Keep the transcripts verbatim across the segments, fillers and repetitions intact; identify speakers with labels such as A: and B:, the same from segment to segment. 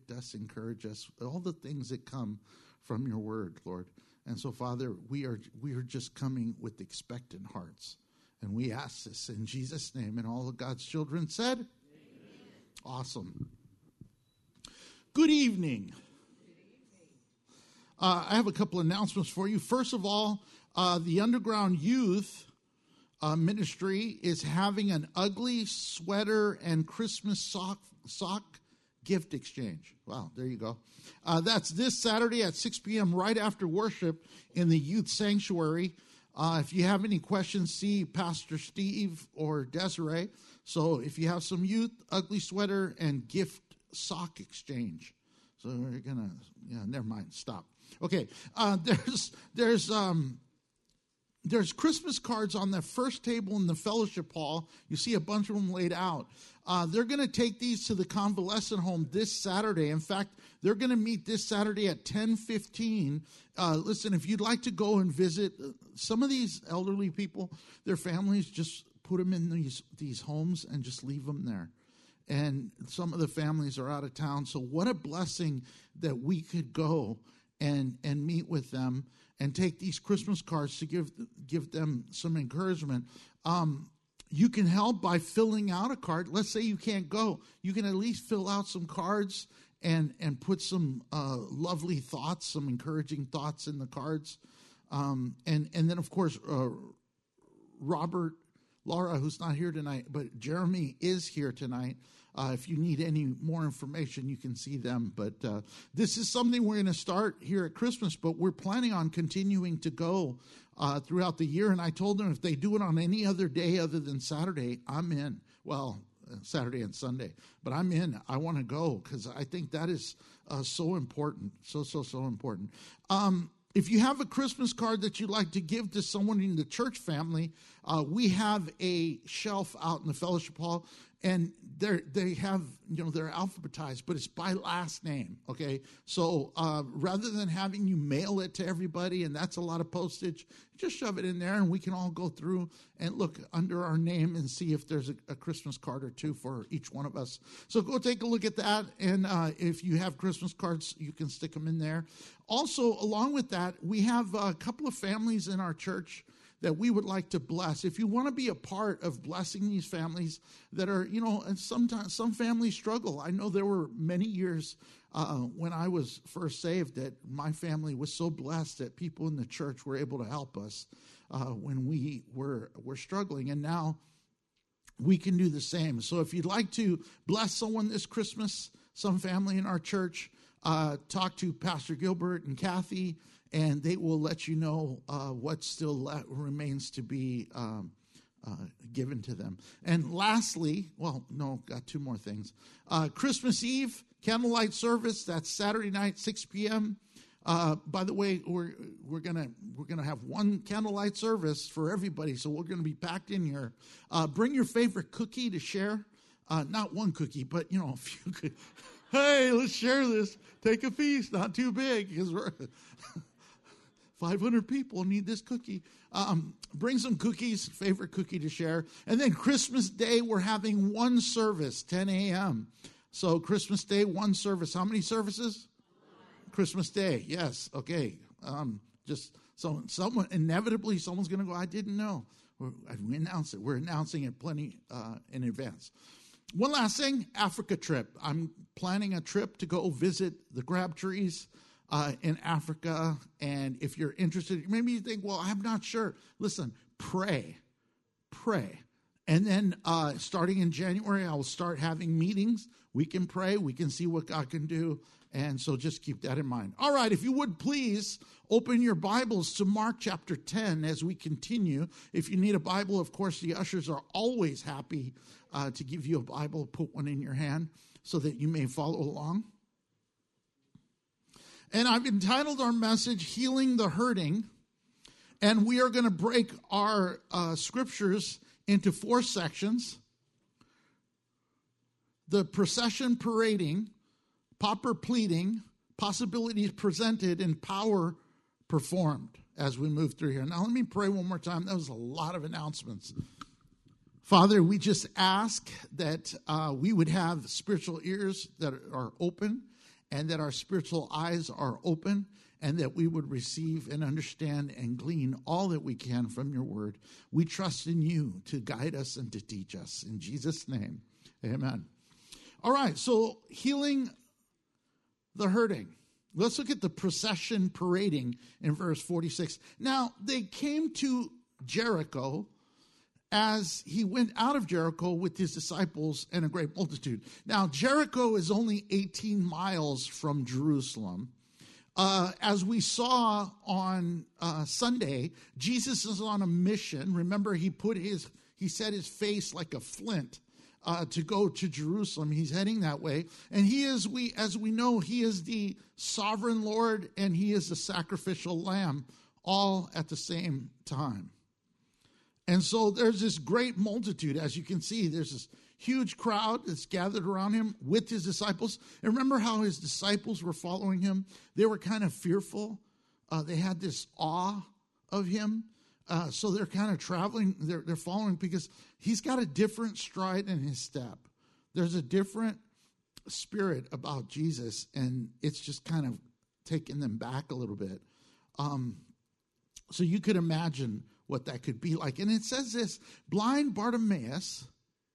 A: convict us, encourage us, all the things that come from your word, Lord. And so, Father, we are we are just coming with expectant hearts. And we ask this in Jesus' name. And all of God's children said, amen. Awesome. Good evening. Uh, I have a couple announcements for you. First of all, uh, the Underground Youth uh, Ministry is having an ugly sweater and Christmas sock, sock gift exchange. Wow, there you go. Uh, that's this Saturday at six p.m. right after worship in the Youth Sanctuary. Uh, if you have any questions, see Pastor Steve or Desiree. So if you have some youth, ugly sweater, and gift sock exchange. So we're going to, yeah, never mind, stop. Okay, uh, there's there's um, there's Christmas cards on the first table in the fellowship hall. You see a bunch of them laid out. Uh, they're going to take these to the convalescent home this Saturday. In fact, they're going to meet this Saturday at ten fifteen. Uh, listen, if you'd like to go and visit some of these elderly people, their families, just put them in these, these homes and just leave them there. And some of the families are out of town. So what a blessing that we could go and and meet with them and take these Christmas cards to give give them some encouragement. Um, you can help by filling out a card. Let's say you can't go. You can at least fill out some cards and, and put some uh, lovely thoughts, some encouraging thoughts in the cards. Um, and, and then, of course, uh, Robert, Laura, who's not here tonight, but Jeremy is here tonight. Uh, if you need any more information, you can see them. But uh, this is something we're going to start here at Christmas, but we're planning on continuing to go uh, throughout the year. And I told them if they do it on any other day other than Saturday, I'm in. Well, Saturday and Sunday, but I'm in. I want to go because I think that is uh, so important. So, so, so important. Um, If you have a Christmas card that you'd like to give to someone in the church family, uh, we have a shelf out in the fellowship hall, and they they have, you know, they're alphabetized, but it's by last name, okay? So uh, rather than having you mail it to everybody, and that's a lot of postage, just shove it in there, and we can all go through and look under our name and see if there's a, a Christmas card or two for each one of us. So go take a look at that, and uh, if you have Christmas cards, you can stick them in there. Also, along with that, we have a couple of families in our church that we would like to bless. If you want to be a part of blessing these families that are, you know, and sometimes some families struggle. I know there were many years uh, when I was first saved that my family was so blessed that people in the church were able to help us uh, when we were, were struggling. And now we can do the same. So if you'd like to bless someone this Christmas, some family in our church, uh, talk to Pastor Gilbert and Kathy, and they will let you know uh, what still le- remains to be um, uh, given to them. And lastly, well, no, got two more things. Uh, Christmas Eve, candlelight service, that's Saturday night, six p.m. Uh, by the way, we're we're gonna we're gonna have one candlelight service for everybody, so we're gonna be packed in here. Uh, bring your favorite cookie to share. Uh, not one cookie, but you know, a few. Cookies. Hey, let's share this. Take a feast, not too big, because we're five hundred people need this cookie. Um, bring some cookies, favorite cookie to share. And then Christmas Day, we're having one service, ten a.m. So Christmas Day, one service. How many services? Christmas Day, yes, okay. Um, just so someone, inevitably, someone's going to go, I didn't know. We're, we announced it. We're announcing it plenty uh, in advance. One last thing, Africa trip. I'm planning a trip to go visit the Crabtrees uh, in Africa. And if you're interested, maybe you think, well, I'm not sure. Listen, pray, pray. And then uh, starting in January, I will start having meetings. We can pray. We can see what God can do. And so just keep that in mind. All right, if you would please open your Bibles to Mark chapter ten as we continue. If you need a Bible, of course, the ushers are always happy uh, to give you a Bible, put one in your hand so that you may follow along. And I've entitled our message, Healing the Hurting. And we are going to break our uh, scriptures into four sections. The procession parading, pauper pleading, possibilities presented, and power performed as we move through here. Now let me pray one more time. That was a lot of announcements. Father, we just ask that uh, we would have spiritual ears that are open and that our spiritual eyes are open, and that we would receive and understand and glean all that we can from your word. We trust in you to guide us and to teach us. In Jesus' name, amen. All right, so healing the hurting. Let's look at the procession parading in verse forty-six. Now, they came to Jericho as he went out of Jericho with his disciples and a great multitude. Now, Jericho is only eighteen miles from Jerusalem. Uh, as we saw on uh, Sunday, Jesus is on a mission. Remember, he put his, he set his face like a flint uh, to go to Jerusalem. He's heading that way. And he is, we, as we know, he is the sovereign Lord and he is the sacrificial lamb, all at the same time. And so there's this great multitude. As you can see, there's this huge crowd that's gathered around him with his disciples. And remember how his disciples were following him? They were kind of fearful. Uh, they had this awe of him. Uh, so they're kind of traveling, they're, they're following because he's got a different stride in his step. There's a different spirit about Jesus, and it's just kind of taking them back a little bit. Um, so you could imagine what that could be like. And it says this, blind Bartimaeus,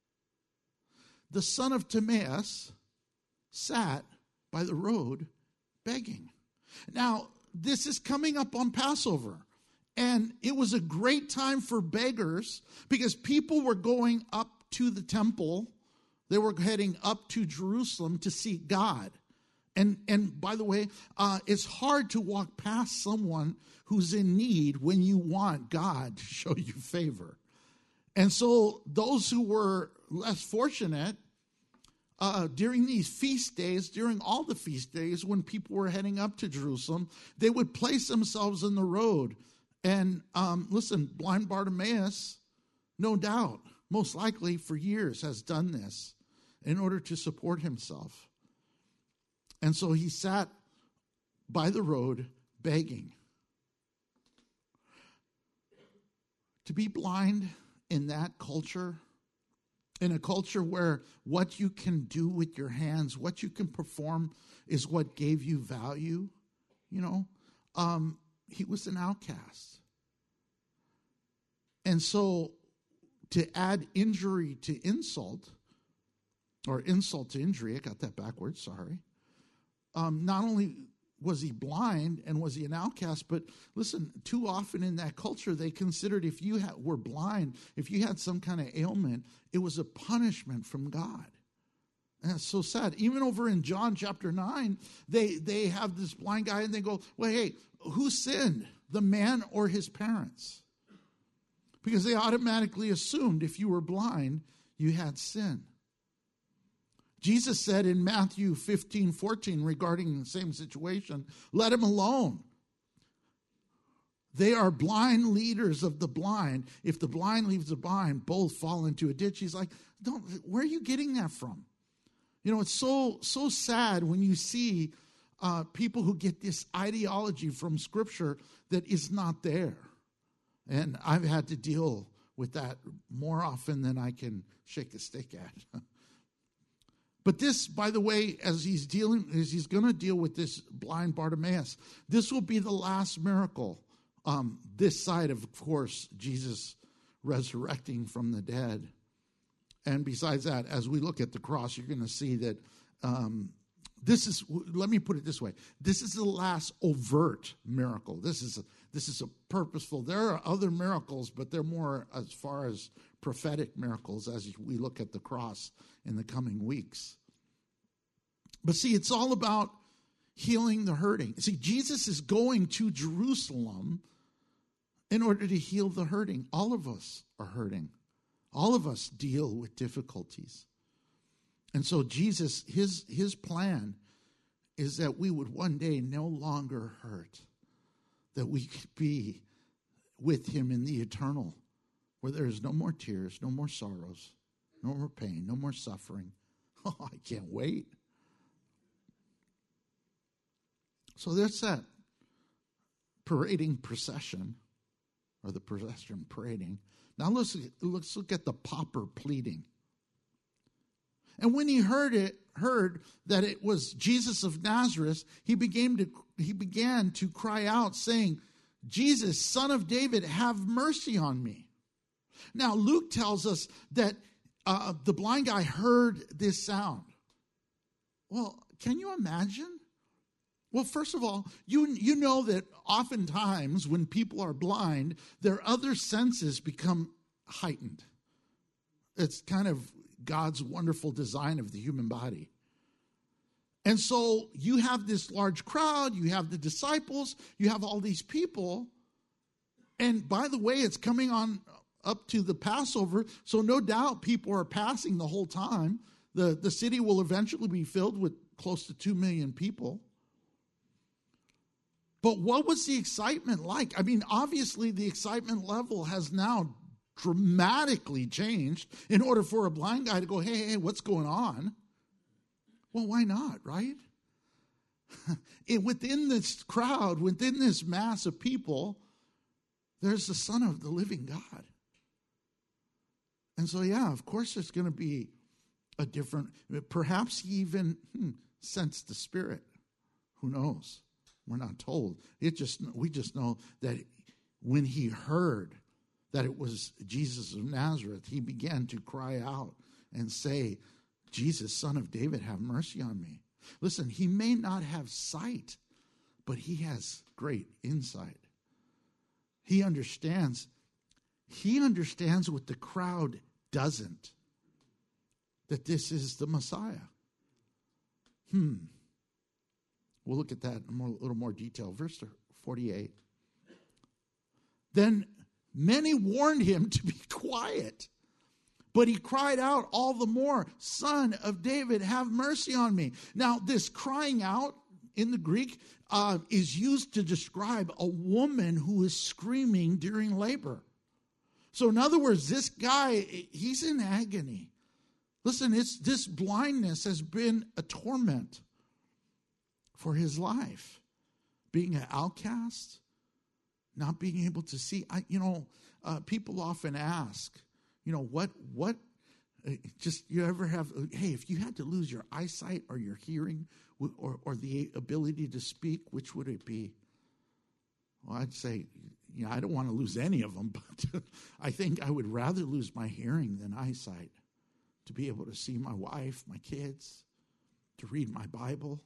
A: the son of Timaeus, sat by the road begging. Now, this is coming up on Passover. And it was a great time for beggars because people were going up to the temple. They were heading up to Jerusalem to seek God. And, and by the way, uh, it's hard to walk past someone who's in need when you want God to show you favor. And so those who were less fortunate, uh, during these feast days, during all the feast days, when people were heading up to Jerusalem, they would place themselves in the road. And um, listen, blind Bartimaeus, no doubt, most likely for years has done this in order to support himself. And so he sat by the road begging. To be blind in that culture, in a culture where what you can do with your hands, what you can perform is what gave you value, you know, um, he was an outcast. And so to add injury to insult, or insult to injury, I got that backwards, sorry. Um, not only was he blind and was he an outcast, but listen, too often in that culture, they considered if you had, were blind, if you had some kind of ailment, it was a punishment from God. And that's so sad. Even over in John chapter nine, they, they have this blind guy and they go, well, hey, who sinned, the man or his parents? Because they automatically assumed if you were blind, you had sin. Jesus said in Matthew fifteen fourteen regarding the same situation, let him alone. They are blind leaders of the blind. If the blind leaves the blind, both fall into a ditch. He's like, don't, where are you getting that from? You know, it's so, so sad when you see uh, people who get this ideology from Scripture that is not there. And I've had to deal with that more often than I can shake a stick at. But this, by the way, as he's dealing, as he's going to deal with this blind Bartimaeus, this will be the last miracle. Um, this side of, of course, Jesus resurrecting from the dead. And besides that, as we look at the cross, you're going to see that um, this is, let me put it this way, this is the last overt miracle. This is a, this is a purposeful, there are other miracles, but they're more as far as prophetic miracles as we look at the cross in the coming weeks. But see, it's all about healing the hurting. See, Jesus is going to Jerusalem in order to heal the hurting. All of us are hurting. All of us deal with difficulties. And so Jesus, his, his plan is that we would one day no longer hurt, that we could be with him in the eternal, where there is no more tears, no more sorrows, no more pain, no more suffering. Oh, I can't wait. So there's that parading procession, or the procession parading. Now let's, let's look at the pauper pleading. And when he heard it, heard that it was Jesus of Nazareth, he began to, he began to cry out, saying, Jesus, Son of David, have mercy on me. Now, Luke tells us that uh, the blind guy heard this sound. Well, can you imagine? Well, first of all, you, you know that oftentimes when people are blind, their other senses become heightened. It's kind of God's wonderful design of the human body. And so you have this large crowd, you have the disciples, you have all these people. And by the way, it's coming on up to the Passover, so no doubt people are passing the whole time. The, the city will eventually be filled with close to two million people. But what was the excitement like? I mean, obviously the excitement level has now dramatically changed in order for a blind guy to go, hey, hey, what's going on? Well, why not, right? it, within this crowd, within this mass of people, there's the Son of the living God. And so, yeah, of course there's going to be a different, perhaps he even hmm, sensed the Spirit. Who knows? We're not told. It just we just know that when he heard that it was Jesus of Nazareth, he began to cry out and say, Jesus, Son of David, have mercy on me. Listen, he may not have sight, but he has great insight. He understands. He understands what the crowd doesn't, that this is the Messiah. Hmm. We'll look at that in a more, little more detail. Verse forty-eight. Then many warned him to be quiet, but he cried out all the more, Son of David, have mercy on me. Now, this crying out in the Greek uh, is used to describe a woman who is screaming during labor. So in other words, this guy, he's in agony. Listen, it's, this blindness has been a torment for his life. Being an outcast, not being able to see. I, you know, uh, people often ask, you know, what, what, uh, just, you ever have, uh, hey, if you had to lose your eyesight or your hearing or, or the ability to speak, which would it be? Well, I'd say, you know, I don't want to lose any of them, but I think I would rather lose my hearing than eyesight, to be able to see my wife, my kids, to read my Bible.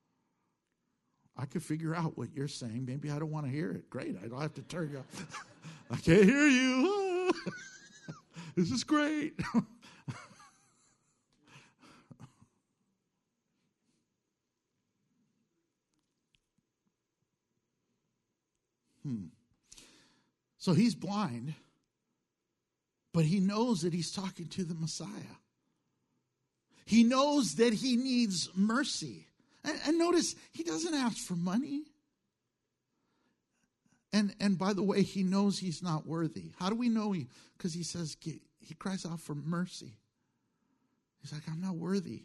A: I could figure out what you're saying. Maybe I don't want to hear it. Great. I don't have to turn you off. I can't hear you. This is great. hmm. So he's blind, but he knows that he's talking to the Messiah. He knows that he needs mercy. And, and notice, he doesn't ask for money. And and by the way, he knows he's not worthy. How do we know he? Because he says, he cries out for mercy. He's like, I'm not worthy.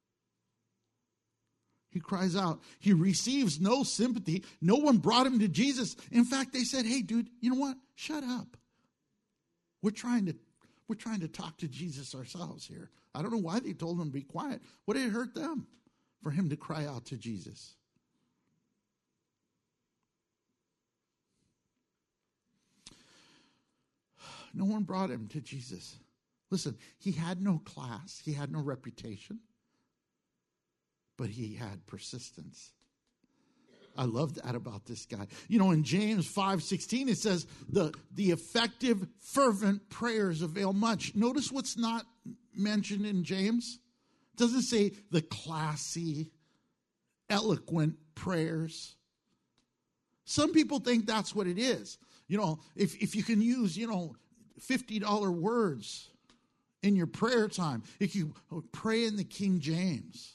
A: He cries out. He receives no sympathy. No one brought him to Jesus. In fact, they said, hey, dude, you know what? Shut up. We're trying to, we're trying to talk to Jesus ourselves here. I don't know why they told him to be quiet. What did it hurt them for him to cry out to Jesus? No one brought him to Jesus. Listen, he had no class. He had no reputation. But he had persistence. I love that about this guy. You know, in James five sixteen, it says, the, the effective, fervent prayers avail much. Notice what's not mentioned in James. It doesn't say the classy, eloquent prayers. Some people think that's what it is. You know, if, if you can use, you know, fifty dollar words in your prayer time, if you pray in the King James.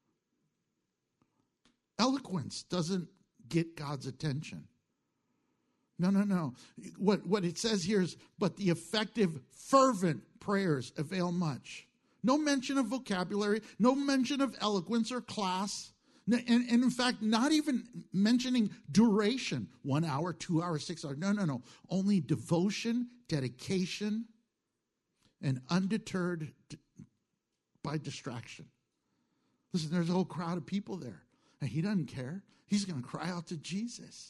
A: Eloquence doesn't get God's attention. No, no, no. What, what it says here is, but the effective, fervent prayers avail much. No mention of vocabulary, no mention of eloquence or class. And, and in fact, not even mentioning duration, one hour, two hours, six hours. No, no, no. Only devotion, dedication, and undeterred by distraction. Listen, there's a whole crowd of people there. And he doesn't care. He's going to cry out to Jesus.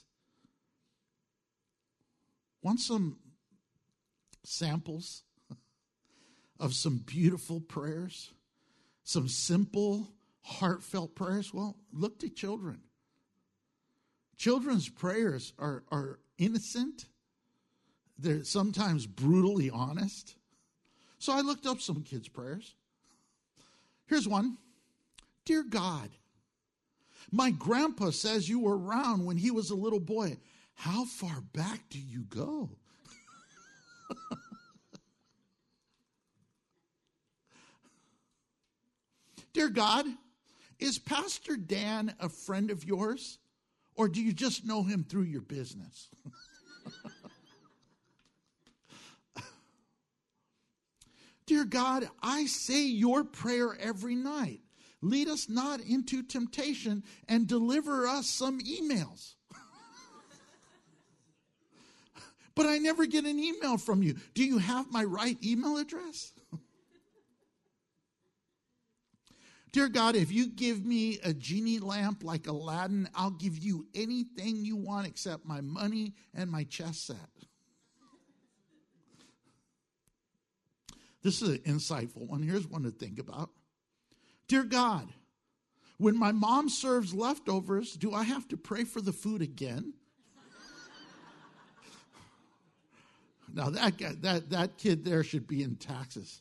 A: Want some samples of some beautiful prayers? Some simple, heartfelt prayers? Well, look to children. Children's prayers are, are innocent. They're sometimes brutally honest. So I looked up some kids' prayers. Here's one. Dear God, my grandpa says you were around when he was a little boy. How far back do you go? Dear God, is Pastor Dan a friend of yours? Or do you just know him through your business? Dear God, I say your prayer every night. Lead us not into temptation and deliver us some emails. But I never get an email from you. Do you have my right email address? Dear God, if you give me a genie lamp like Aladdin, I'll give you anything you want except my money and my chess set. This is an insightful one. Here's one to think about. Dear God, when my mom serves leftovers, do I have to pray for the food again? Now that guy, that that kid there should be in taxes.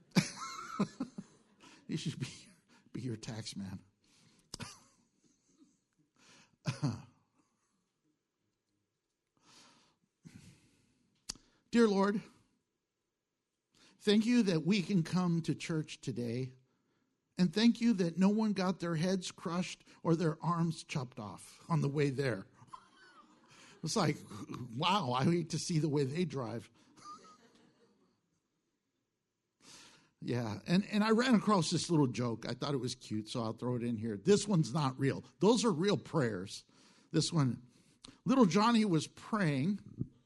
A: He should be be your tax man. Dear Lord, thank you that we can come to church today. And thank you that no one got their heads crushed or their arms chopped off on the way there. It's like, wow, I hate to see the way they drive. Yeah, and, and I ran across this little joke. I thought it was cute, so I'll throw it in here. This one's not real. Those are real prayers. This one, little Johnny was praying,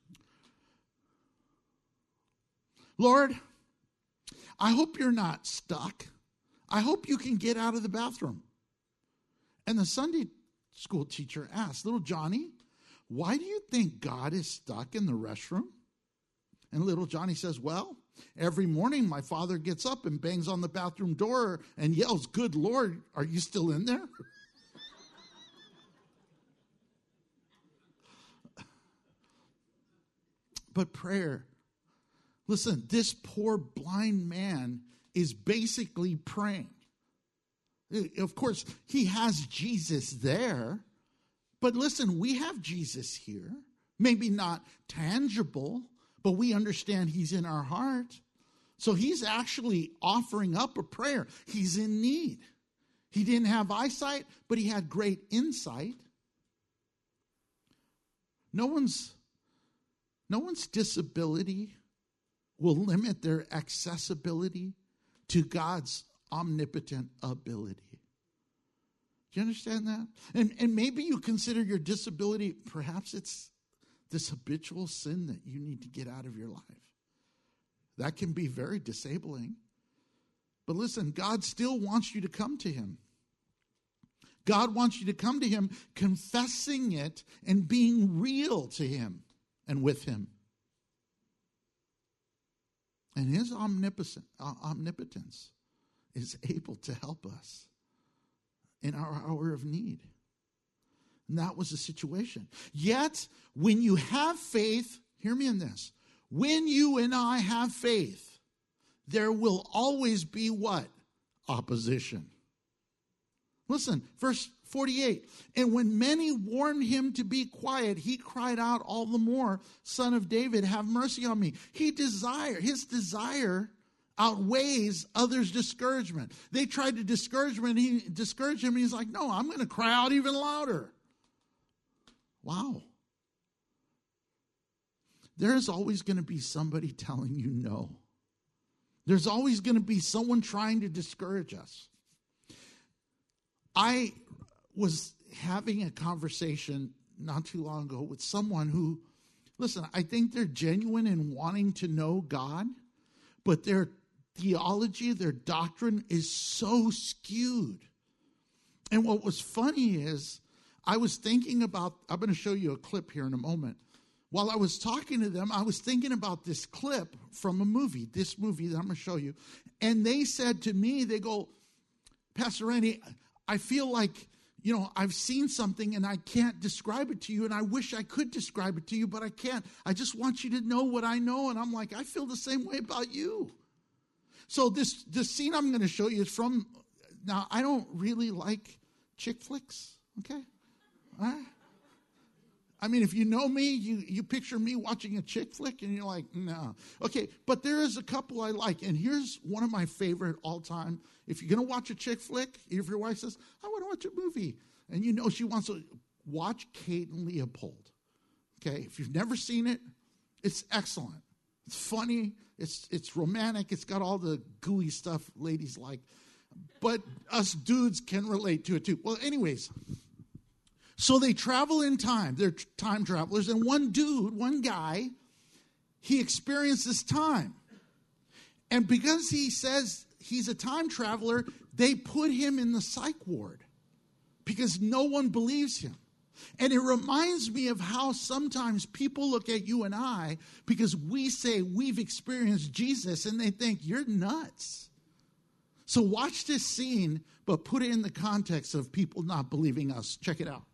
A: Lord, I hope you're not stuck. I hope you can get out of the bathroom. And the Sunday school teacher asked, little Johnny, why do you think God is stuck in the restroom? And little Johnny says, well, every morning my father gets up and bangs on the bathroom door and yells, good Lord, are you still in there? But prayer, listen, this poor blind man is basically praying. Of course, he has Jesus there. But listen, we have Jesus here. Maybe not tangible, but we understand he's in our heart. So he's actually offering up a prayer. He's in need. He didn't have eyesight, but he had great insight. No one's, no one's disability will limit their accessibility to God's omnipotent ability. Do you understand that? And, and maybe you consider your disability, perhaps it's this habitual sin that you need to get out of your life. That can be very disabling. But listen, God still wants you to come to him. God wants you to come to him, confessing it and being real to him and with him. And his omnipotent, uh, omnipotence is able to help us in our hour of need. And that was the situation. Yet, when you have faith, hear me in this, when you and I have faith, there will always be what? Opposition. Listen, verse forty-eight. And when many warned him to be quiet, he cried out all the more, Son of David, have mercy on me. He desire, his desire outweighs others' discouragement. They tried to discourage him, and he discouraged him, and he's like, no, I'm going to cry out even louder. Wow. There's always going to be somebody telling you no. There's always going to be someone trying to discourage us. I was having a conversation not too long ago with someone who, listen, I think they're genuine in wanting to know God, but their theology, their doctrine is so skewed. And what was funny is I was thinking about, I'm going to show you a clip here in a moment. While I was talking to them, I was thinking about this clip from a movie, this movie that I'm going to show you. And they said to me, they go, Pastor Randy, I feel like, you know, I've seen something and I can't describe it to you. And I wish I could describe it to you, but I can't. I just want you to know what I know. And I'm like, I feel the same way about you. So this, this scene I'm going to show you is from, now I don't really like chick flicks, okay? All right? I mean, if you know me, you, you picture me watching a chick flick and you're like, no. Okay, but there is a couple I like. And here's one of my favorite all time. If you're going to watch a chick flick, if your wife says, I want to watch a movie, and you know she wants to watch Kate and Leopold. Okay, if you've never seen it, it's excellent. It's funny. It's, it's romantic. It's got all the gooey stuff ladies like. But us dudes can relate to it too. Well, anyways. So they travel in time. They're time travelers. And one dude, one guy, he experiences time. And because he says he's a time traveler, they put him in the psych ward because no one believes him. And it reminds me of how sometimes people look at you and I because we say we've experienced Jesus and they think you're nuts. So watch this scene, but put it in the context of people not believing us. Check it out.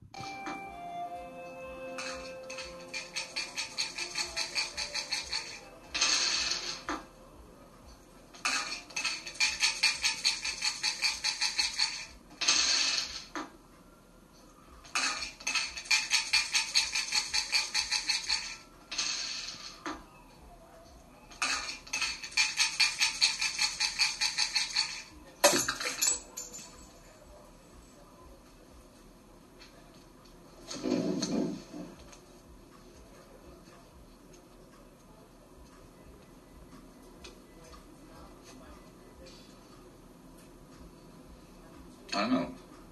B: I know.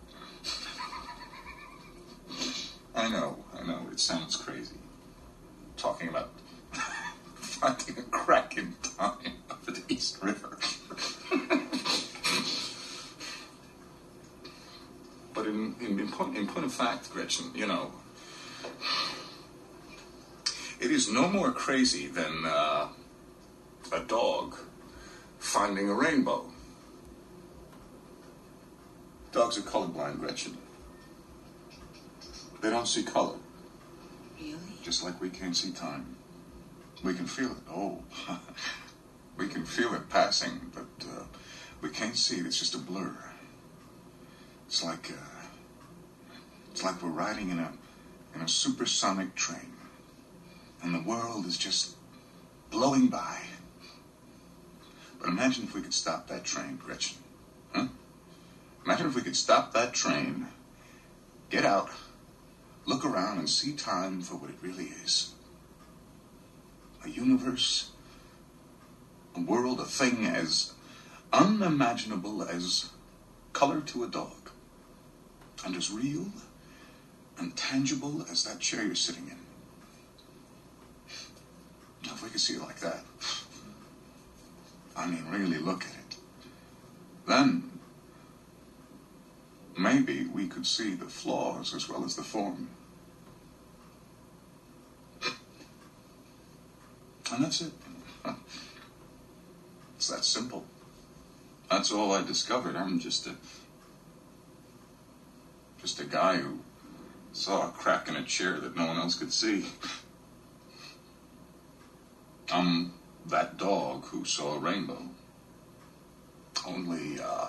B: I know, I know, it sounds crazy. Talking about finding a crack in time up at the East River. But in, in, in, point, in point of fact, Gretchen, you know, it is no more crazy than uh, a dog finding a rainbow. Dogs are colorblind, Gretchen. They don't see color.
C: Really?
B: Just like we can't see time. We can feel it. Oh, we can feel it passing, but uh, we can't see it. It's just a blur. It's like uh, it's like we're riding in a in a supersonic train, and the world is just blowing by. But imagine if we could stop that train, Gretchen. Huh? Imagine if we could stop that train, get out, look around and see time for what it really is. A universe, a world, a thing as unimaginable as color to a dog, and as real and tangible as that chair you're sitting in. Now, if we could see it like that, I mean, really look at it, then maybe we could see the flaws as well as the form. And that's it. It's that simple. That's all I discovered. I'm just a just a guy who saw a crack in a chair that no one else could see. I'm that dog who saw a rainbow. Only, uh...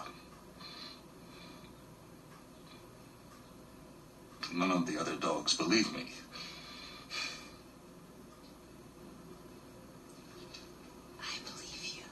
B: none of the other dogs believe me.
C: I believe you.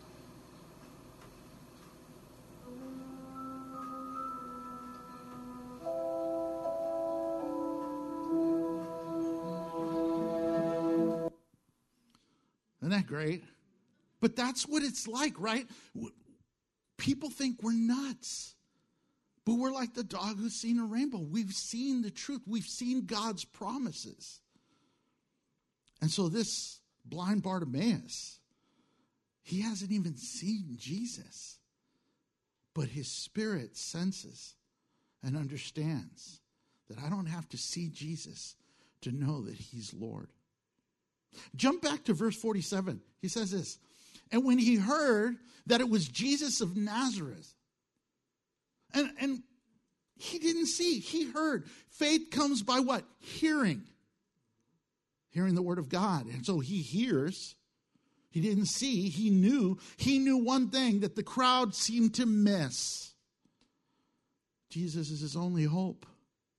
A: Isn't that great? But that's what it's like, right? People think we're nuts. But we're like the dog who's seen a rainbow. We've seen the truth. We've seen God's promises. And so this blind Bartimaeus, he hasn't even seen Jesus. But his spirit senses and understands that I don't have to see Jesus to know that he's Lord. Jump back to verse forty-seven. He says this, and when he heard that it was Jesus of Nazareth, and, and he didn't see, he heard. Faith comes by what? Hearing. Hearing the word of God. And so he hears. He didn't see, he knew. He knew one thing that the crowd seemed to miss. Jesus is his only hope.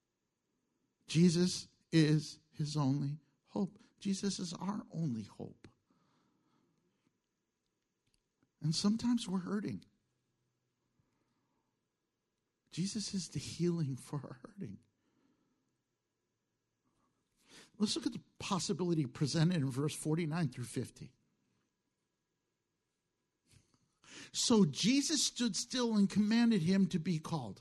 A: Jesus is his only hope. Jesus is our only hope. And sometimes we're hurting. Jesus is the healing for our hurting. Let's look at the possibility presented in verse forty-nine through fifty. So Jesus stood still and commanded him to be called.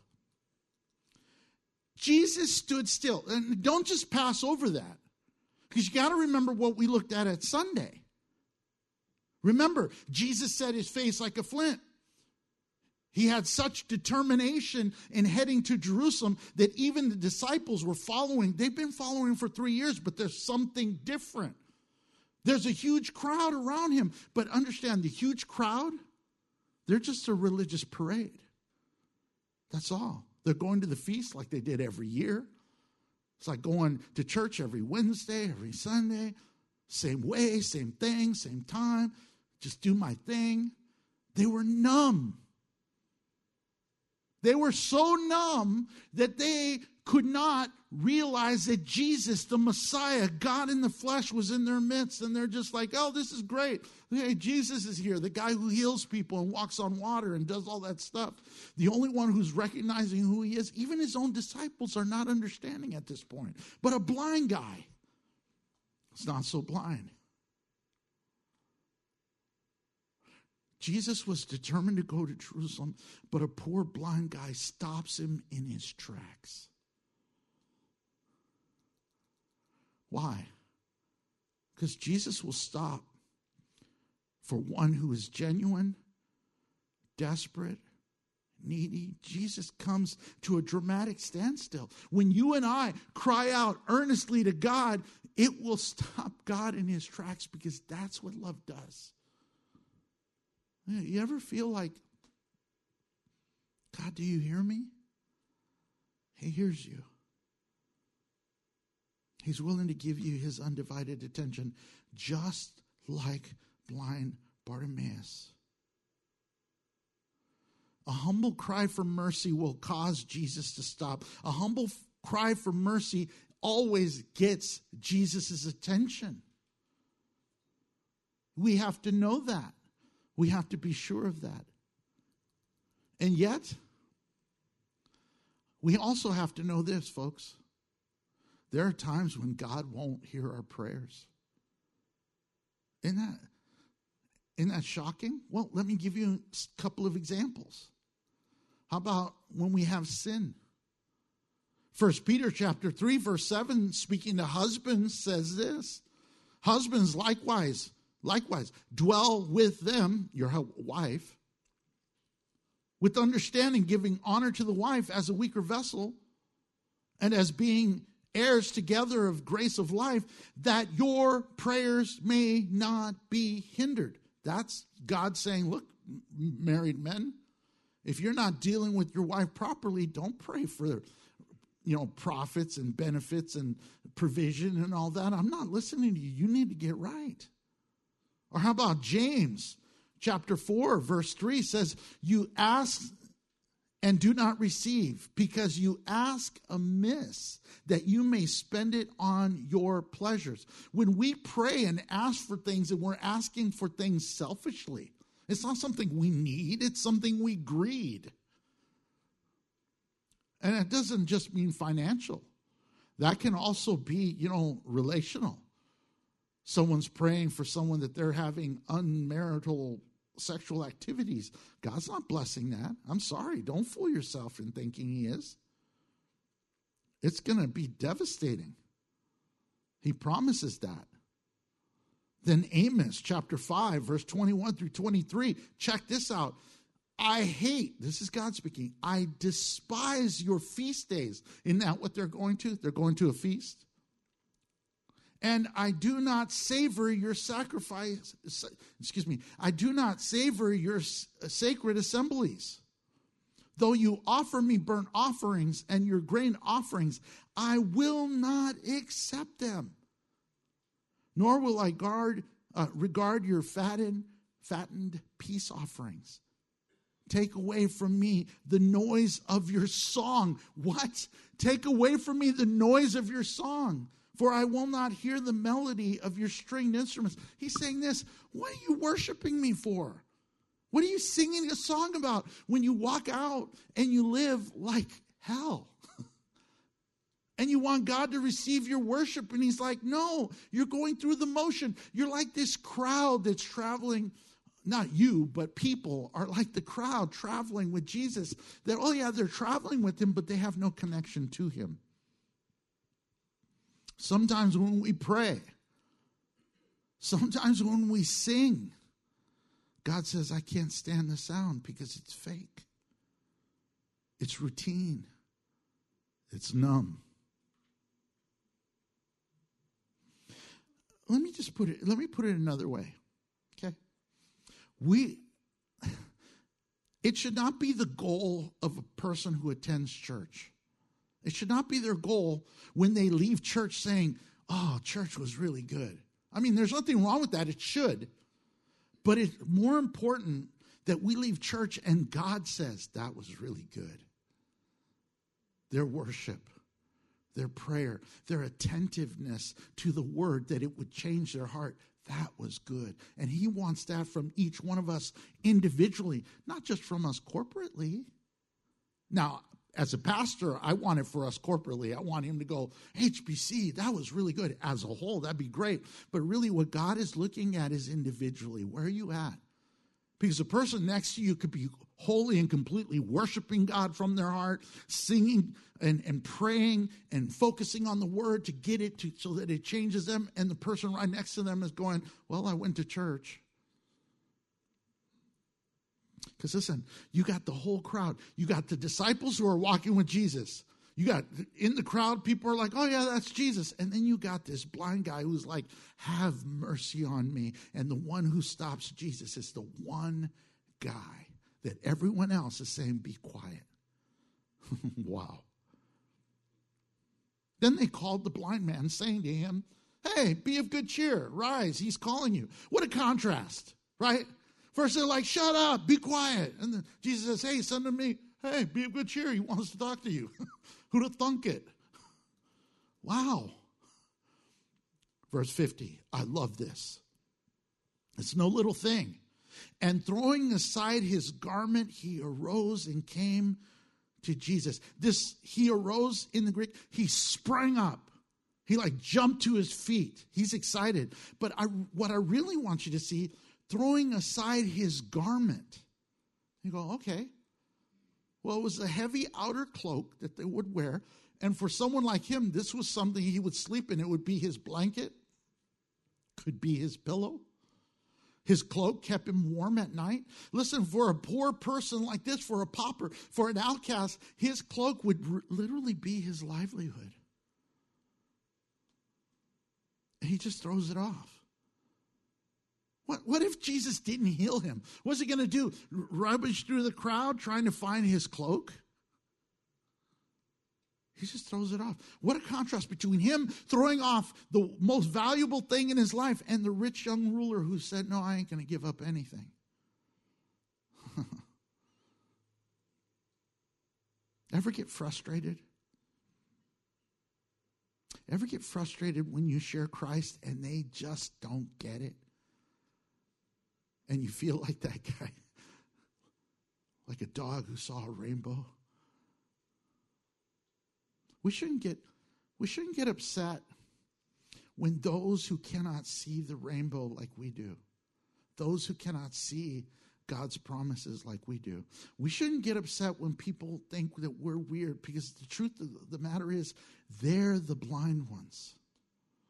A: Jesus stood still. And don't just pass over that. Because you got to remember what we looked at at Sunday. Remember, Jesus set his face like a flint. He had such determination in heading to Jerusalem that even the disciples were following. They've been following for three years, but there's something different. There's a huge crowd around him. But understand, the huge crowd, they're just a religious parade. That's all. They're going to the feast like they did every year. It's like going to church every Wednesday, every Sunday. Same way, same thing, same time. Just do my thing. They were numb. They were so numb that they could not realize that Jesus, the Messiah, God in the flesh, was in their midst. And they're just like, oh, this is great. Hey, Jesus is here, the guy who heals people and walks on water and does all that stuff. The only one who's recognizing who he is, even his own disciples are not understanding at this point. But a blind guy is not so blind. Jesus was determined to go to Jerusalem, but a poor blind guy stops him in his tracks. Why? Because Jesus will stop for one who is genuine, desperate, needy. Jesus comes to a dramatic standstill. When you and I cry out earnestly to God, it will stop God in his tracks, because that's what love does. You ever feel like, God, do you hear me? He hears you. He's willing to give you his undivided attention, just like blind Bartimaeus. A humble cry for mercy will cause Jesus to stop. A humble cry for mercy always gets Jesus' attention. We have to know that. We have to be sure of that. And yet, we also have to know this, folks. There are times when God won't hear our prayers. Isn't that, isn't that shocking? Well, let me give you a couple of examples. How about when we have sin? First Peter chapter three, verse seven, speaking to husbands, says this. Husbands likewise, likewise, dwell with them, your wife, with understanding, giving honor to the wife as a weaker vessel, and as being heirs together of grace of life, that your prayers may not be hindered. That's God saying, look, married men, if you're not dealing with your wife properly, don't pray for, you know, profits and benefits and provision and all that. I'm not listening to you. You need to get right. Or how about James chapter four, verse three says, you ask and do not receive, because you ask amiss, that you may spend it on your pleasures. When we pray and ask for things, and we're asking for things selfishly, it's not something we need, it's something we greed. And it doesn't just mean financial. That can also be, you know, relational. Someone's praying for someone that they're having unmarital sexual activities. God's not blessing that. I'm sorry. Don't fool yourself in thinking he is. It's going to be devastating. He promises that. Then Amos chapter five, verse twenty-one through twenty-three. Check this out. I hate, this is God speaking, I despise your feast days. Isn't that what they're going to? They're going to a feast. And I do not savor your sacrifice, excuse me, I do not savor your sacred assemblies. Though you offer me burnt offerings and your grain offerings, I will not accept them. Nor will I guard, uh, regard your fattened, fattened peace offerings. Take away from me the noise of your song. What? Take away from me the noise of your song, for I will not hear the melody of your stringed instruments. He's saying this, what are you worshiping me for? What are you singing a song about when you walk out and you live like hell? And you want God to receive your worship. And he's like, no, you're going through the motion. You're like this crowd that's traveling. Not you, but people are like the crowd traveling with Jesus. That, oh yeah, they're traveling with him, but they have no connection to him. Sometimes when we pray, sometimes when we sing, God says, I can't stand the sound because it's fake. It's routine. It's numb. Let me just put it, let me put it another way. Okay? We, it should not be the goal of a person who attends church. It should not be their goal when they leave church saying, oh, church was really good. I mean, there's nothing wrong with that. It should. But it's more important that we leave church and God says, that was really good. Their worship, their prayer, their attentiveness to the word, that it would change their heart. That was good. And he wants that from each one of us individually, not just from us corporately. Now, as a pastor, I want it for us corporately. I want him to go, H B C, that was really good. As a whole, that'd be great. But really what God is looking at is individually. Where are you at? Because the person next to you could be wholly and completely worshiping God from their heart, singing and, and praying and focusing on the word to get it to so that it changes them. And the person right next to them is going, well, I went to church. Because listen, you got the whole crowd. You got the disciples who are walking with Jesus. You got in the crowd, people are like, oh yeah, that's Jesus. And then you got this blind guy who's like, have mercy on me. And the one who stops Jesus is the one guy that everyone else is saying, be quiet. Wow. Then they called the blind man, saying to him, hey, be of good cheer, rise, he's calling you. What a contrast, right? First they're like, shut up, be quiet. And then Jesus says, hey, son of me, hey, be of good cheer, he wants to talk to you. Who'd have thunk it? Wow. Verse fifty, I love this. It's no little thing. And throwing aside his garment, he arose and came to Jesus. This, he arose in the Greek, he sprang up. He like jumped to his feet. He's excited. But I, what I really want you to see, throwing aside his garment. You go, okay. Well, it was a heavy outer cloak that they would wear. And for someone like him, this was something he would sleep in. It would be his blanket. Could be his pillow. His cloak kept him warm at night. Listen, for a poor person like this, for a pauper, for an outcast, his cloak would r- literally be his livelihood. And he just throws it off. What, what if Jesus didn't heal him? What's he going to do? Rummage through the crowd trying to find his cloak? He just throws it off. What a contrast between him throwing off the most valuable thing in his life and the rich young ruler who said, no, I ain't going to give up anything. Ever get frustrated? Ever get frustrated when you share Christ and they just don't get it? And you feel like that guy, like a dog who saw a rainbow. We shouldn't get, we shouldn't get upset when those who cannot see the rainbow like we do, those who cannot see God's promises like we do. We shouldn't get upset when people think that we're weird, because the truth of the matter is they're the blind ones.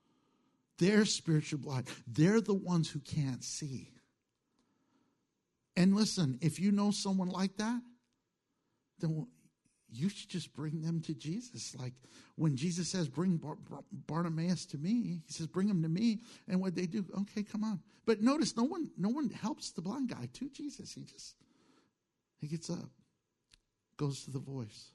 A: They're spiritual blind. They're the ones who can't see. And listen, if you know someone like that, then you should just bring them to Jesus. Like when Jesus says, bring Bar- Bar- Bartimaeus to me, he says, bring him to me. And what they do, okay, come on. But notice no one no one helps the blind guy to Jesus. He just, he gets up, goes to the voice.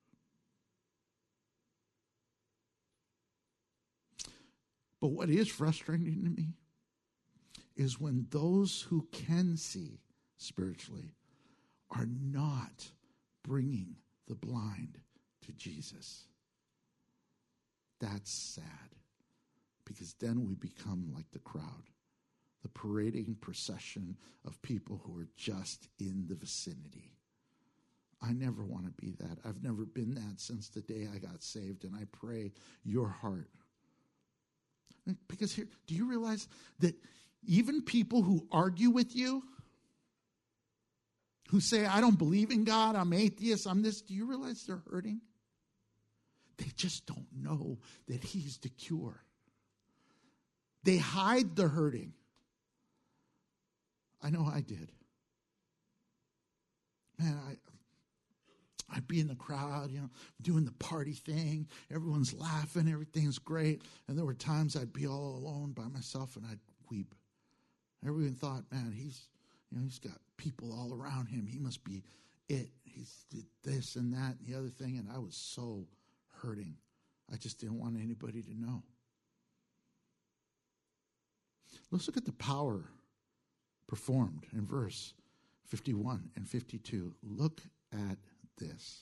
A: But what is frustrating to me is when those who can see spiritually are not bringing the blind to Jesus. That's sad, because then we become like the crowd, the parading procession of people who are just in the vicinity. I never want to be that. I've never been that since the day I got saved, and I pray your heart. Because here, do you realize that even people who argue with you, who say, I don't believe in God, I'm atheist, I'm this, do you realize they're hurting? They just don't know that he's the cure. They hide the hurting. I know I did. Man, I, I'd be in the crowd, you know, doing the party thing. Everyone's laughing, everything's great. And there were times I'd be all alone by myself and I'd weep. Everyone thought, man, he's, you know, he's got people all around him. He must be it. He's did this and that and the other thing. And I was so hurting. I just didn't want anybody to know. Let's look at the power performed in verse fifty-one and fifty-two. Look at this.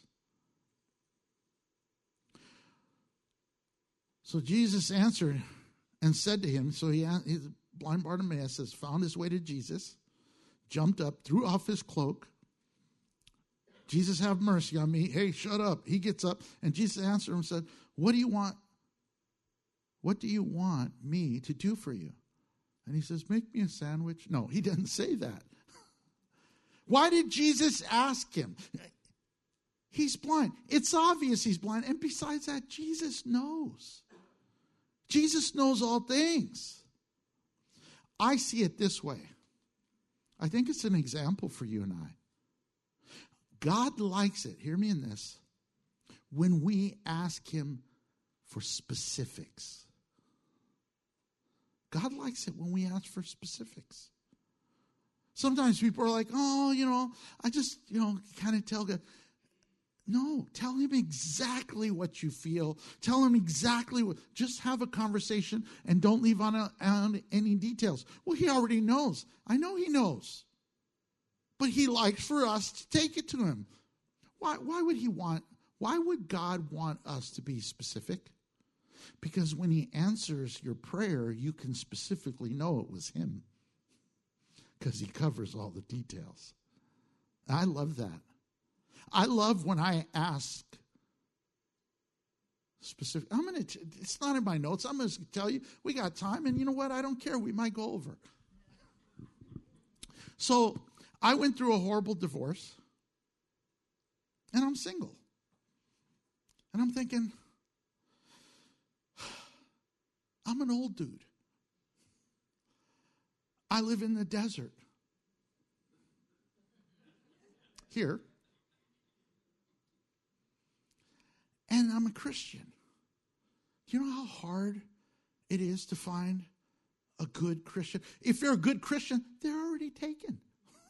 A: So Jesus answered and said to him, so he, he blind Bartimaeus has found his way to Jesus, jumped up, threw off his cloak. Jesus, have mercy on me. Hey, shut up. He gets up, and Jesus answered him and said, what do you want? What do you want me to do for you? And he says, make me a sandwich. No, he didn't say that. Why did Jesus ask him? He's blind. It's obvious he's blind. And besides that, Jesus knows. Jesus knows all things. I see it this way. I think it's an example for you and I. God likes it, hear me in this, when we ask him for specifics. God likes it when we ask for specifics. Sometimes people are like, oh, you know, I just, you know, kind of tell God. No, tell him exactly what you feel. Tell him exactly what, just have a conversation and don't leave on, a, on any details. Well, he already knows. I know he knows. But he likes for us to take it to him. Why, why would he want, why would God want us to be specific? Because when he answers your prayer, you can specifically know it was him. Because he covers all the details. I love that. I love when I ask specific. I'm going to, it's not in my notes. I'm going to tell you, we got time, and you know what? I don't care. We might go over. So I went through a horrible divorce, and I'm single. And I'm thinking, I'm an old dude. I live in the desert. Here. And I'm a Christian. Do you know how hard it is to find a good Christian? If you're a good Christian, they're already taken.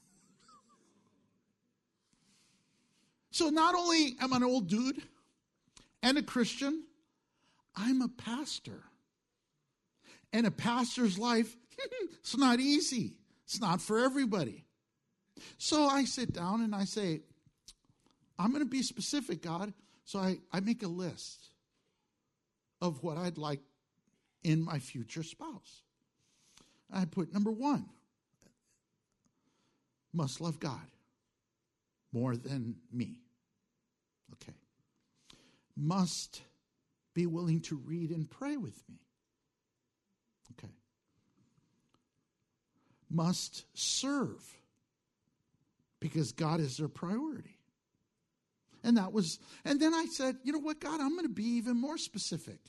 A: So not only am I an old dude and a Christian, I'm a pastor. And a pastor's life, it's not easy. It's not for everybody. So I sit down and I say, I'm going to be specific, God. So I, I make a list of what I'd like in my future spouse. I put number one, must love God more than me. Okay. Must be willing to read and pray with me. Okay. Must serve because God is their priority. And that was, and then I said, you know what, God, I'm going to be even more specific.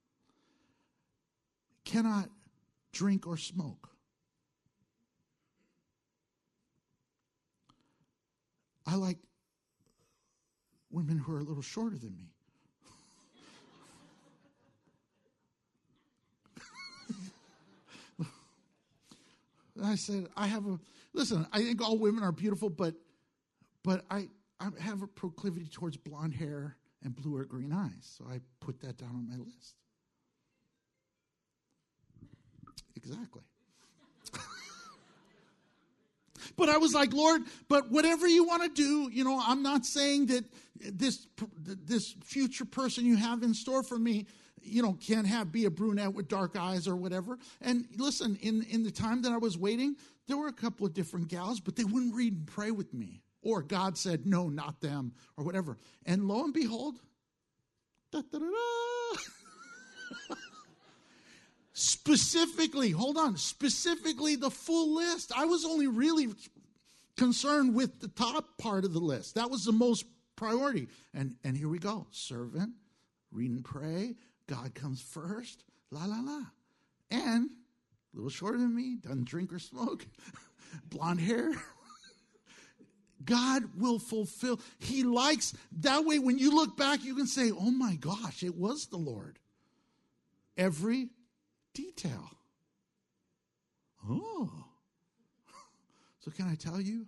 A: Cannot drink or smoke. I like women who are a little shorter than me. I said, I have a, listen, I think all women are beautiful, but but I, I have a proclivity towards blonde hair and blue or green eyes. So I put that down on my list. Exactly. But I was like, Lord, but whatever you want to do, you know, I'm not saying that this this future person you have in store for me, you know, can't have be a brunette with dark eyes or whatever. And listen, in, in the time that I was waiting, there were a couple of different gals, but they wouldn't read and pray with me. Or God said, no, not them, or whatever. And lo and behold, da, da, da, da. Specifically, hold on, specifically the full list. I was only really concerned with the top part of the list. That was the most priority. And, and here we go. Servant, read and pray. God comes first. La, la, la. And a little shorter than me, doesn't drink or smoke. Blonde hair. God will fulfill. He likes, that way when you look back, you can say, oh my gosh, it was the Lord. Every detail. Oh. So can I tell you?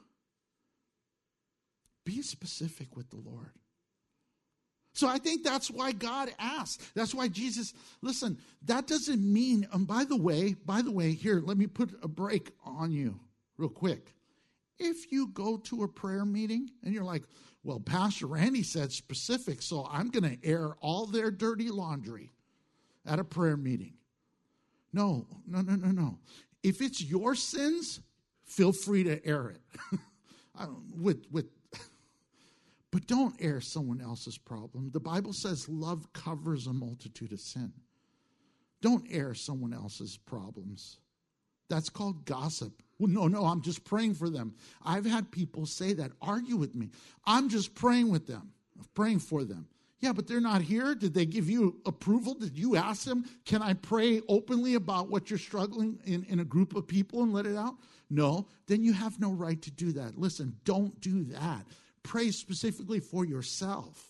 A: Be specific with the Lord. So I think that's why God asked. That's why Jesus, listen, that doesn't mean, and by the way, by the way, here, let me put a break on you real quick. If you go to a prayer meeting and you're like, well, Pastor Randy said specific, so I'm going to air all their dirty laundry at a prayer meeting. No, no, no, no, no. If it's your sins, feel free to air it. I don't, with, with, but don't air someone else's problem. The Bible says love covers a multitude of sin. Don't air someone else's problems. That's called gossip. Well, no, no, I'm just praying for them. I've had people say that, argue with me. I'm just praying with them, praying for them. Yeah, but they're not here. Did they give you approval? Did you ask them, can I pray openly about what you're struggling in, in a group of people and let it out? No, then you have no right to do that. Listen, don't do that. Pray specifically for yourself.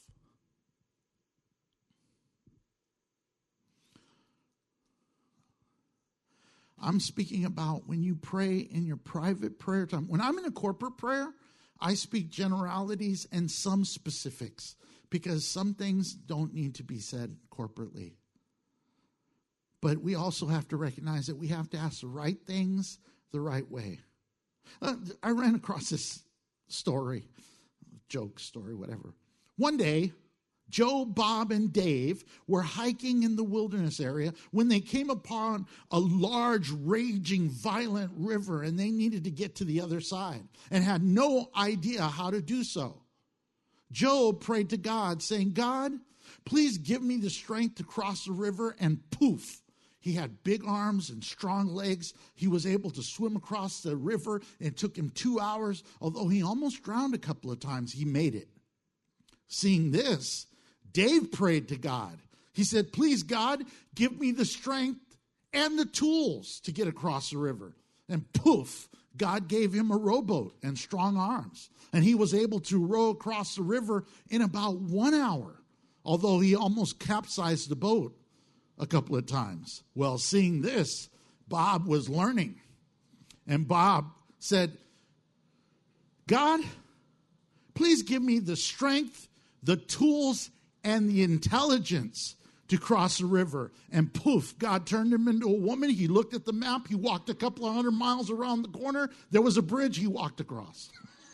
A: I'm speaking about when you pray in your private prayer time. When I'm in a corporate prayer, I speak generalities and some specifics because some things don't need to be said corporately. But we also have to recognize that we have to ask the right things the right way. Uh, I ran across this story, joke story, whatever. One day, Joe, Bob, and Dave were hiking in the wilderness area when they came upon a large, raging, violent river, and they needed to get to the other side and had no idea how to do so. Joe prayed to God, saying, God, please give me the strength to cross the river, and poof, he had big arms and strong legs. He was able to swim across the river. It took him two hours. Although he almost drowned a couple of times, he made it. Seeing this, Dave prayed to God. He said, please, God, give me the strength and the tools to get across the river. And poof, God gave him a rowboat and strong arms. And he was able to row across the river in about one hour, although he almost capsized the boat a couple of times. Well, seeing this, Bob was learning. And Bob said, God, please give me the strength, the tools, and the intelligence to cross the river. And poof, God turned him into a woman. He looked at the map. He walked a couple of hundred miles around the corner. There was a bridge he walked across.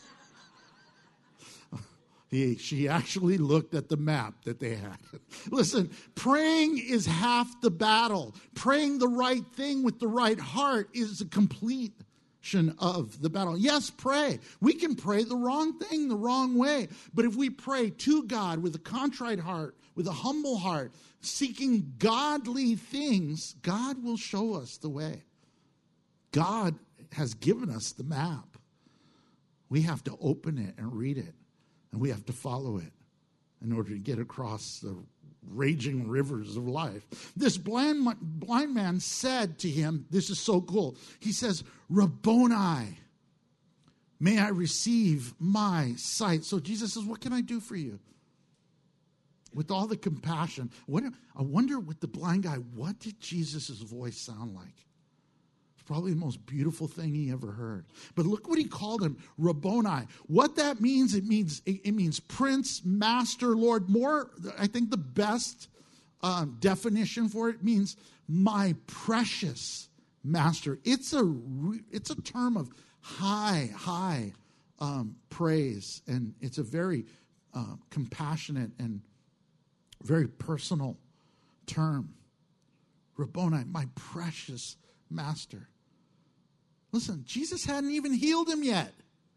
A: he, she actually looked at the map that they had. Listen, praying is half the battle. Praying the right thing with the right heart is the complete of the battle. Yes, pray. We can pray the wrong thing the wrong way. But if we pray to God with a contrite heart, with a humble heart, seeking godly things, God will show us the way. God has given us the map. We have to open it and read it, and we have to follow it in order to get across the raging rivers of life. This blind, blind man said to him, this is so cool. He says, Rabboni, may I receive my sight. So Jesus says, what can I do for you? With all the compassion. What, I wonder with the blind guy, what did Jesus' voice sound like? It's probably the most beautiful thing he ever heard. But look what he called him, Rabboni. What that means, it means it, it means prince, master, Lord. More, I think the best um, definition for it means my precious master. It's a it's a term of high, high um, praise, and it's a very uh, compassionate and very personal term. Rabboni, my precious master. Listen, Jesus hadn't even healed him yet.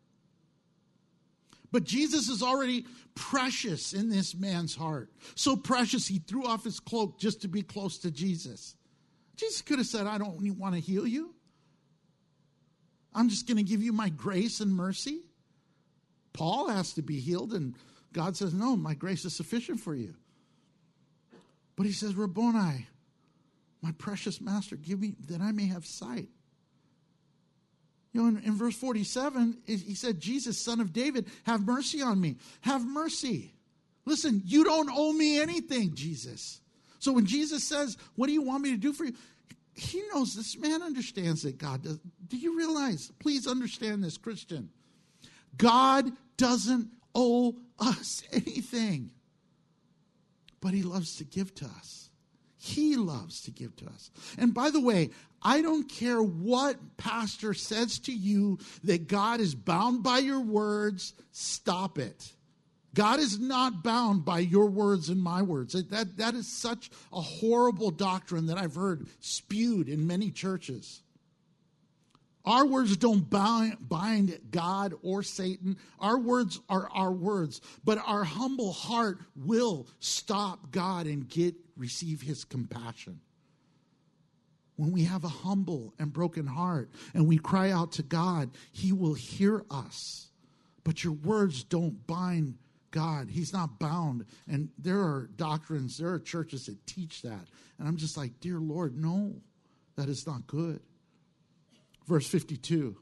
A: But Jesus is already precious in this man's heart. So precious, he threw off his cloak just to be close to Jesus. Jesus could have said, I don't want to heal you. I'm just going to give you my grace and mercy. Paul has to be healed, and God says, no, my grace is sufficient for you. But he says, Rabboni, my precious master, give me that I may have sight. You know, in, in verse forty-seven, he said, Jesus, son of David, have mercy on me. Have mercy. Listen, you don't owe me anything, Jesus. So when Jesus says, what do you want me to do for you? He knows this man understands that God does. Do you realize? Please understand this, Christian. God doesn't owe us anything. But he loves to give to us. He loves to give to us. And by the way, I don't care what pastor says to you that God is bound by your words. Stop it. God is not bound by your words and my words. That, that is such a horrible doctrine that I've heard spewed in many churches. Our words don't bind God or Satan. Our words are our words. But our humble heart will stop God and get receive his compassion. When we have a humble and broken heart and we cry out to God, he will hear us. But your words don't bind God. He's not bound. And there are doctrines, there are churches that teach that. And I'm just like, dear Lord, no, that is not good. Verse fifty-two.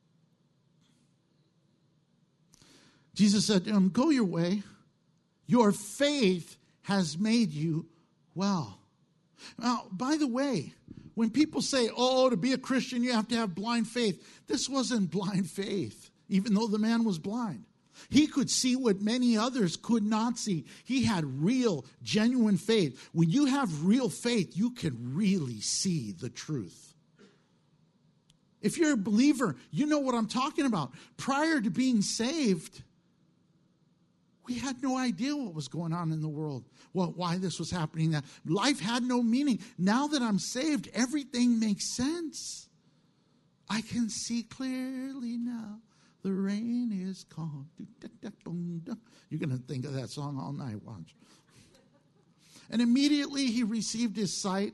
A: Jesus said to him, go your way. Your faith has made you well. Now, by the way, when people say, oh, to be a Christian, you have to have blind faith. This wasn't blind faith, even though the man was blind. He could see what many others could not see. He had real, genuine faith. When you have real faith, you can really see the truth. If you're a believer, you know what I'm talking about. Prior to being saved, we had no idea what was going on in the world, well, why this was happening. That life had no meaning. Now that I'm saved, everything makes sense. I can see clearly now. The rain is calm. You're going to think of that song all night. Watch. And immediately he received his sight.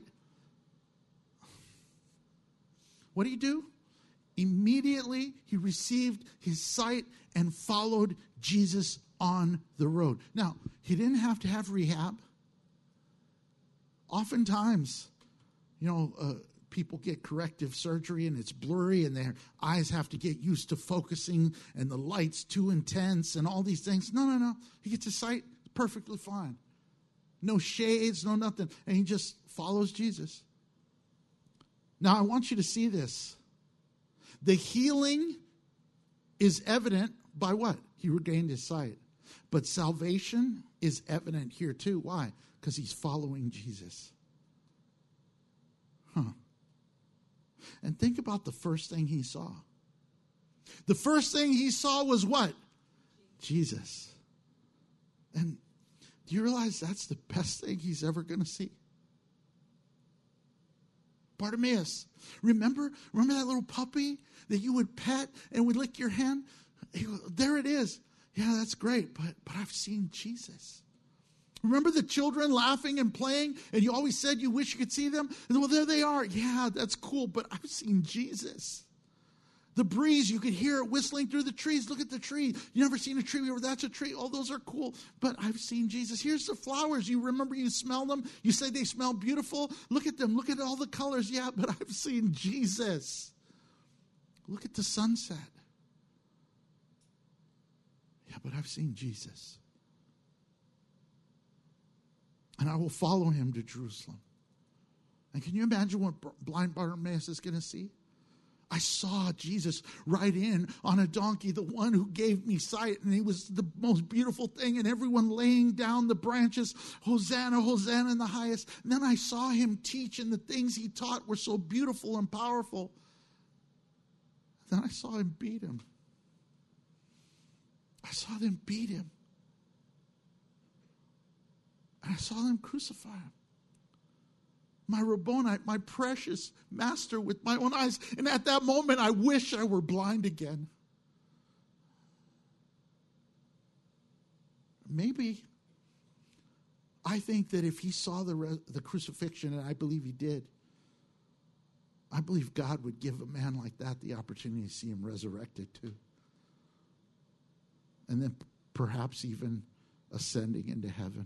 A: What did he do? Immediately he received his sight and followed Jesus on the road. Now, he didn't have to have rehab. Oftentimes, you know, uh, people get corrective surgery and it's blurry and their eyes have to get used to focusing and the light's too intense and all these things. No, no, no. He gets his sight perfectly fine. No shades, no nothing. And he just follows Jesus. Now, I want you to see this. The healing is evident by what? He regained his sight. But salvation is evident here too. Why? Because he's following Jesus. Huh. And think about the first thing he saw. The first thing he saw was what? Jesus. And do you realize that's the best thing he's ever going to see? Bartimaeus. Remember? Remember that little puppy that you would pet and would lick your hand? He, there it is. Yeah, that's great, but but I've seen Jesus. Remember the children laughing and playing, and you always said you wish you could see them? And well, there they are. Yeah, that's cool, but I've seen Jesus. The breeze, you could hear it whistling through the trees. Look at the tree. You never seen a tree where that's a tree. Oh, those are cool. But I've seen Jesus. Here's the flowers. You remember you smell them? You say they smell beautiful? Look at them. Look at all the colors. Yeah, but I've seen Jesus. Look at the sunset. Yeah, but I've seen Jesus. And I will follow him to Jerusalem. And can you imagine what blind Bartimaeus is going to see? I saw Jesus ride in on a donkey, the one who gave me sight, and he was the most beautiful thing, and everyone laying down the branches, Hosanna, Hosanna in the highest. And then I saw him teach, and the things he taught were so beautiful and powerful. Then I saw him beat him. I saw them beat him. And I saw them crucify him. My Rabboni, my precious master, with my own eyes. And at that moment, I wish I were blind again. Maybe I think that if he saw the, re- the crucifixion, and I believe he did, I believe God would give a man like that the opportunity to see him resurrected too. And then perhaps even ascending into heaven.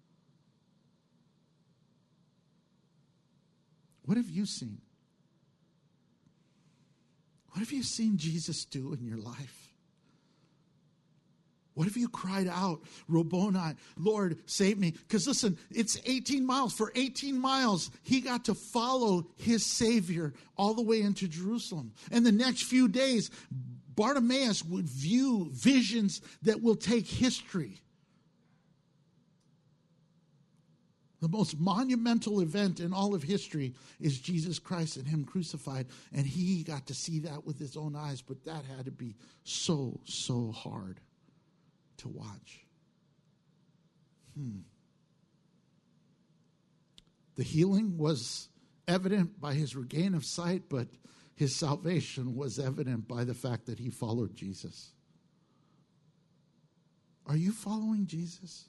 A: What have you seen? What have you seen Jesus do in your life? What have you cried out, Rabboni, Lord, save me? Because listen, it's eighteen miles. For eighteen miles, he got to follow his Savior all the way into Jerusalem. And the next few days, Bartimaeus would view visions that will take history. The most monumental event in all of history is Jesus Christ and him crucified. And he got to see that with his own eyes. But that had to be so, so hard to watch. Hmm. The healing was evident by his regain of sight, but his salvation was evident by the fact that he followed Jesus. Are you following Jesus?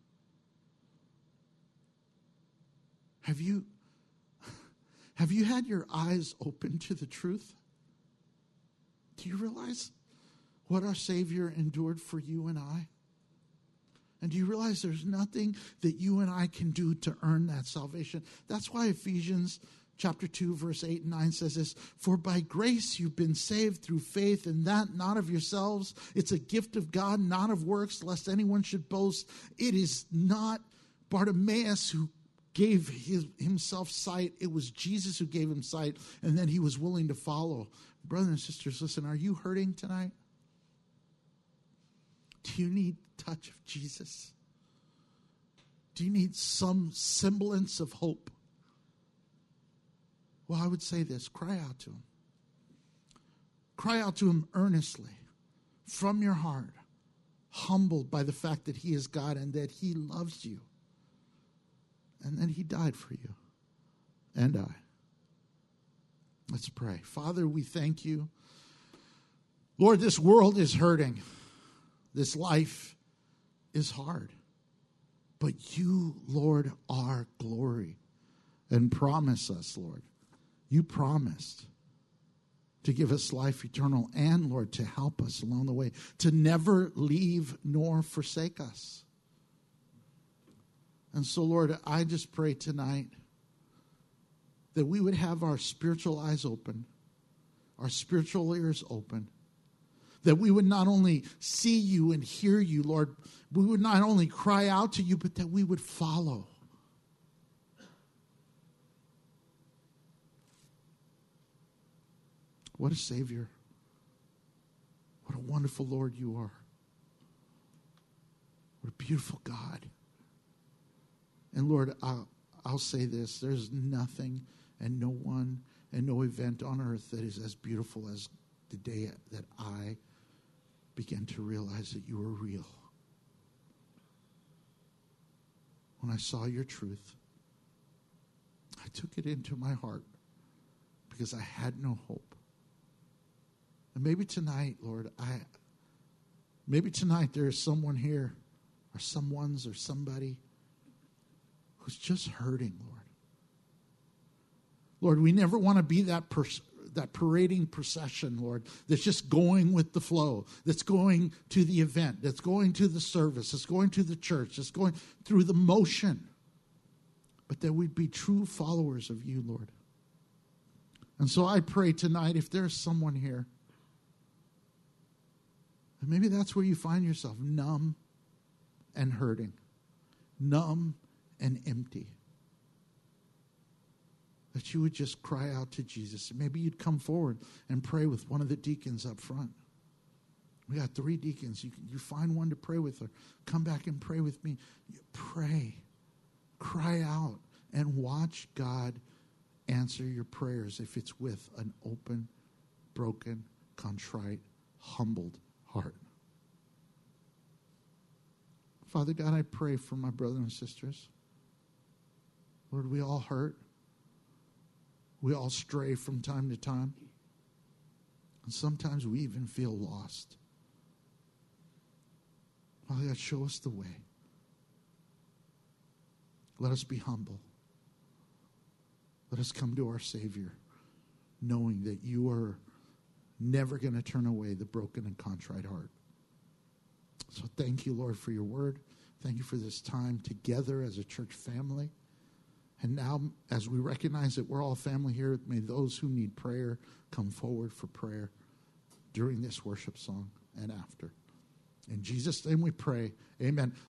A: Have you, have you had your eyes open to the truth? Do you realize what our Savior endured for you and I? And do you realize there's nothing that you and I can do to earn that salvation? That's why Ephesians chapter two, verse eight and nine says this, for by grace you've been saved through faith, and that not of yourselves. It's a gift of God, not of works, lest anyone should boast. It is not Bartimaeus who gave his, himself sight. It was Jesus who gave him sight, and then he was willing to follow. Brothers and sisters, listen, are you hurting tonight? Do you need touch of Jesus? Do you need some semblance of hope? Well, I would say this, cry out to him. Cry out to him earnestly, from your heart, humbled by the fact that he is God and that he loves you. And then he died for you and I. Let's pray. Father, we thank you. Lord, this world is hurting. This life is hard. But you, Lord, are glory. And promise us, Lord. You promised to give us life eternal and, Lord, to help us along the way. To never leave nor forsake us. And so, Lord, I just pray tonight that we would have our spiritual eyes open, our spiritual ears open, that we would not only see you and hear you, Lord, we would not only cry out to you, but that we would follow. What a Savior. What a wonderful Lord you are. What a beautiful God. And Lord, I'll, I'll say this. There's nothing and no one and no event on earth that is as beautiful as the day that I began to realize that you were real. When I saw your truth, I took it into my heart because I had no hope. And maybe tonight, Lord, I maybe tonight there is someone here or someone's or somebody who's just hurting, Lord. Lord, we never want to be that person, that parading procession, Lord, that's just going with the flow, that's going to the event, that's going to the service, that's going to the church, that's going through the motion. But that we'd be true followers of you, Lord. And so I pray tonight, if there's someone here And maybe that's where you find yourself, numb and hurting, numb and empty. That you would just cry out to Jesus. Maybe you'd come forward and pray with one of the deacons up front. We got three deacons. You, you find one to pray with, or come back and pray with me. You pray. Cry out and watch God answer your prayers if it's with an open, broken, contrite, humbled heart. Father God, I pray for my brothers and sisters. Lord, we all hurt. We all stray from time to time. And sometimes we even feel lost. Father God, show us the way. Let us be humble. Let us come to our Savior, knowing that you are never going to turn away the broken and contrite heart. So thank you, Lord, for your word. Thank you for this time together as a church family. And now, as we recognize that we're all family here, may those who need prayer come forward for prayer during this worship song and after. In Jesus' name we pray. Amen.